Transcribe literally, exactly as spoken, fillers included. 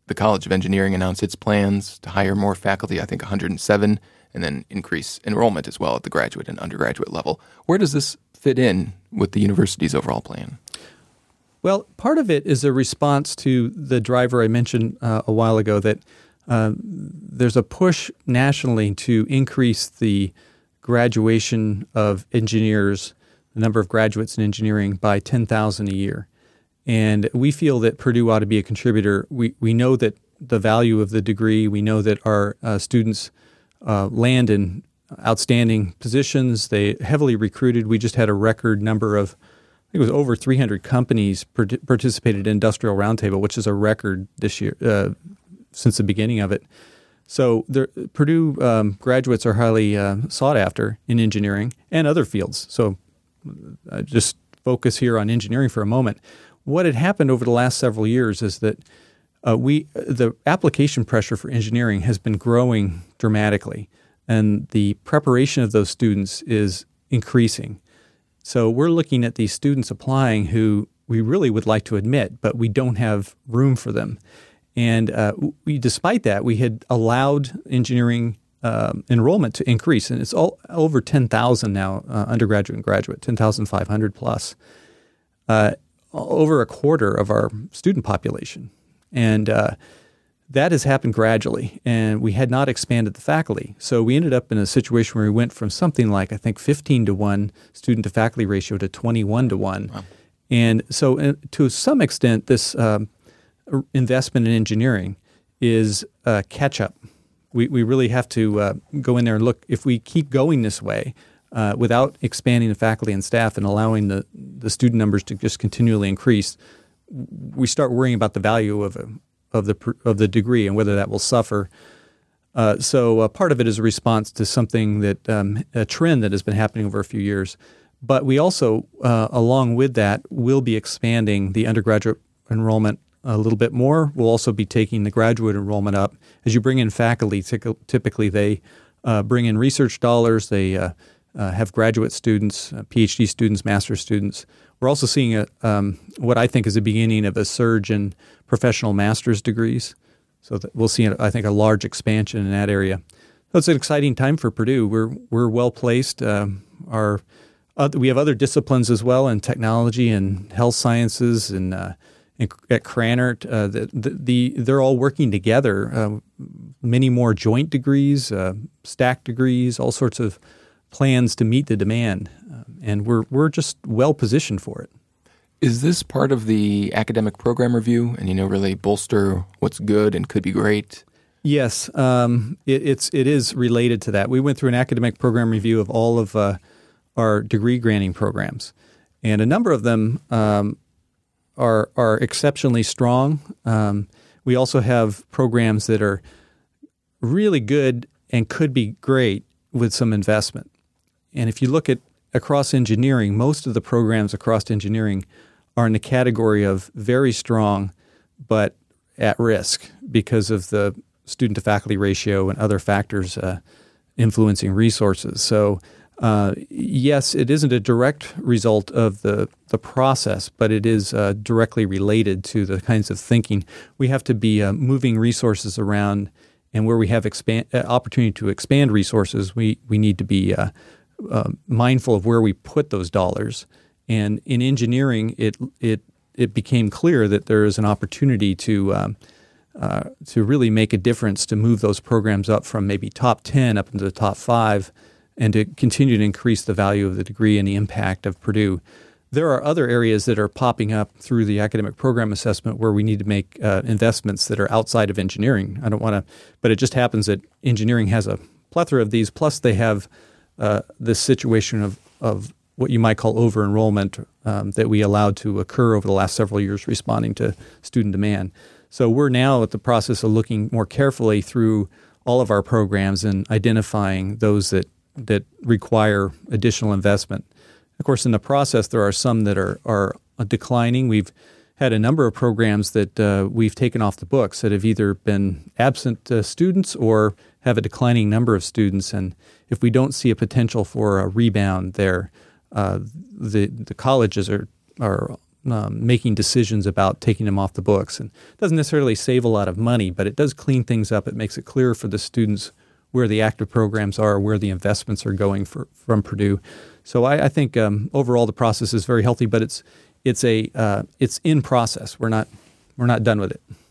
the College of Engineering announced its plans to hire more faculty, I think one hundred seven, and then increase enrollment as well at the graduate and undergraduate level. Where does this fit in with the university's overall plan? Well, part of it is a response to the driver I mentioned uh, a while ago, that uh, there's a push nationally to increase the graduation of engineers, the number of graduates in engineering, by ten thousand a year. And we feel that Purdue ought to be a contributor. We we know that the value of the degree, we know that our uh, students uh, land in outstanding positions. They heavily recruited. We just had a record number of, I think it was over three hundred companies part- participated in Industrial Roundtable, which is a record this year uh, since the beginning of it. So the, Purdue um, graduates are highly uh, sought after in engineering and other fields. So uh, just focus here on engineering for a moment. What had happened over the last several years is that uh, we the application pressure for engineering has been growing dramatically, and the preparation of those students is increasing. So we're looking at these students applying who we really would like to admit, but we don't have room for them. And uh, we, despite that, we had allowed engineering um, enrollment to increase, and it's all over ten thousand now, uh, undergraduate and graduate, ten thousand five hundred plus. Uh, over a quarter of our student population. And uh, that has happened gradually, and we had not expanded the faculty. So we ended up in a situation where we went from something like, I think, fifteen to one student to faculty ratio to twenty-one to one. Wow. And so uh, to some extent, this um, investment in engineering is uh, catch-up. We, we really have to uh, go in there and look. If we keep going this way, Uh, without expanding the faculty and staff and allowing the, the student numbers to just continually increase, we start worrying about the value of a, of the of the degree and whether that will suffer. Uh, so uh, part of it is a response to something that um, a trend that has been happening over a few years. But we also, uh, along with that, will be expanding the undergraduate enrollment a little bit more. We'll also be taking the graduate enrollment up. As you bring in faculty, typically they uh, bring in research dollars. They uh, Uh, have graduate students, uh, PhD students, master's students. We're also seeing a, um, what I think is the beginning of a surge in professional master's degrees. So that we'll see, I think, a large expansion in that area. So it's an exciting time for Purdue. We're we're well placed. Um, our uh, we have other disciplines as well in technology and health sciences and, uh, and at Krannert. Uh, the, the, the they're all working together. Uh, many more joint degrees, uh, stacked degrees, all sorts of plans to meet the demand, um, and we're we're just well positioned for it. Is this part of the academic program review, and you know really bolster what's good and could be great? Yes, um, it, it's it is related to that. We went through an academic program review of all of uh, our degree granting programs, and a number of them um, are are exceptionally strong. Um, we also have programs that are really good and could be great with some investment. And if you look at across engineering, most of the programs across engineering are in the category of very strong but at risk because of the student-to-faculty ratio and other factors uh, influencing resources. So uh, yes, it isn't a direct result of the, the process, but it is uh, directly related to the kinds of thinking. We have to be uh, moving resources around, and where we have expand, uh, opportunity to expand resources, we, we need to be uh, uh, mindful of where we put those dollars. And in engineering, it it it became clear that there is an opportunity to um, uh, to really make a difference, to move those programs up from maybe top ten up into the top five, and to continue to increase the value of the degree and the impact of Purdue. There are other areas that are popping up through the academic program assessment where we need to make uh, investments that are outside of engineering. I don't want to, but it just happens that engineering has a plethora of these, plus they have uh, this situation of, of what you might call over-enrollment um, that we allowed to occur over the last several years responding to student demand. So we're now at the process of looking more carefully through all of our programs and identifying those that, that require additional investment. Of course, in the process, there are some that are, are declining. We've had a number of programs that uh, we've taken off the books that have either been absent uh, students or have a declining number of students. And if we don't see a potential for a rebound there, uh, the the colleges are are um, making decisions about taking them off the books. And it doesn't necessarily save a lot of money, but it does clean things up. It makes it clearer for the students where the active programs are, where the investments are going for, from Purdue. So I, I think um, overall the process is very healthy, but it's it's a uh, it's in process. We're not we're not done with it.